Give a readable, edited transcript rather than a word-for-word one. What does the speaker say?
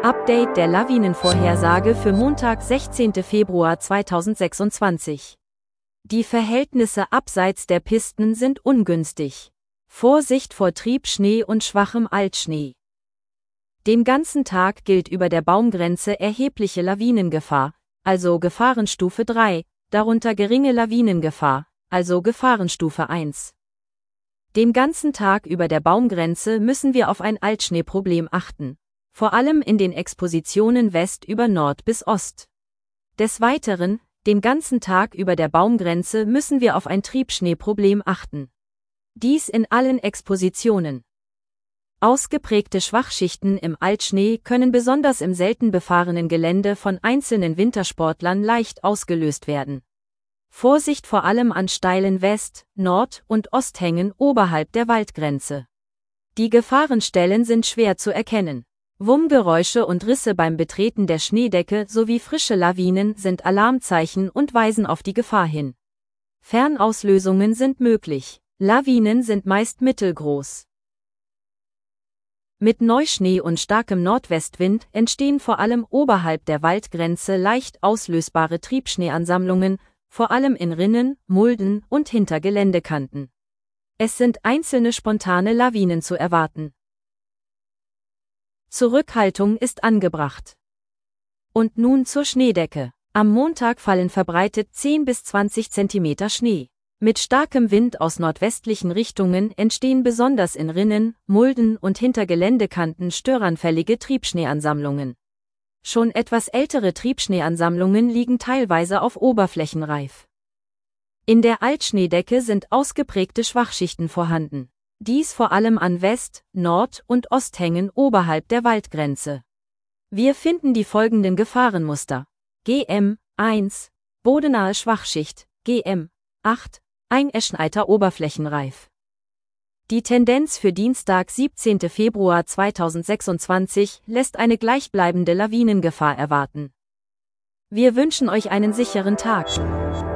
Update der Lawinenvorhersage für Montag, 16. Februar 2026. Die Verhältnisse abseits der Pisten sind ungünstig. Vorsicht vor Triebschnee und schwachem Altschnee. Den ganzen Tag gilt über der Baumgrenze erhebliche Lawinengefahr, also Gefahrenstufe 3, darunter geringe Lawinengefahr, also Gefahrenstufe 1. Den ganzen Tag über der Baumgrenze müssen wir auf ein Altschneeproblem achten, vor allem in den Expositionen West über Nord bis Ost. Des Weiteren, den ganzen Tag über der Baumgrenze müssen wir auf ein Triebschneeproblem achten. Dies in allen Expositionen. Ausgeprägte Schwachschichten im Altschnee können besonders im selten befahrenen Gelände von einzelnen Wintersportlern leicht ausgelöst werden. Vorsicht vor allem an steilen West-, Nord- und Osthängen oberhalb der Waldgrenze. Die Gefahrenstellen sind schwer zu erkennen. Wummgeräusche und Risse beim Betreten der Schneedecke sowie frische Lawinen sind Alarmzeichen und weisen auf die Gefahr hin. Fernauslösungen sind möglich. Lawinen sind meist mittelgroß. Mit Neuschnee und starkem Nordwestwind entstehen vor allem oberhalb der Waldgrenze leicht auslösbare Triebschneeansammlungen, vor allem in Rinnen, Mulden und hinter Geländekanten. Es sind einzelne spontane Lawinen zu erwarten. Zurückhaltung ist angebracht. Und nun zur Schneedecke. Am Montag fallen verbreitet 10 bis 20 cm Schnee. Mit starkem Wind aus nordwestlichen Richtungen entstehen besonders in Rinnen, Mulden und hinter Geländekanten störanfällige Triebschneeansammlungen. Schon etwas ältere Triebschneeansammlungen liegen teilweise auf Oberflächenreif. In der Altschneedecke sind ausgeprägte Schwachschichten vorhanden. Dies vor allem an West-, Nord- und Osthängen oberhalb der Waldgrenze. Wir finden die folgenden Gefahrenmuster: GM 1, bodenahe Schwachschicht, GM 8, eingeschneiter Oberflächenreif. Die Tendenz für Dienstag, 17. Februar 2026 lässt eine gleichbleibende Lawinengefahr erwarten. Wir wünschen euch einen sicheren Tag.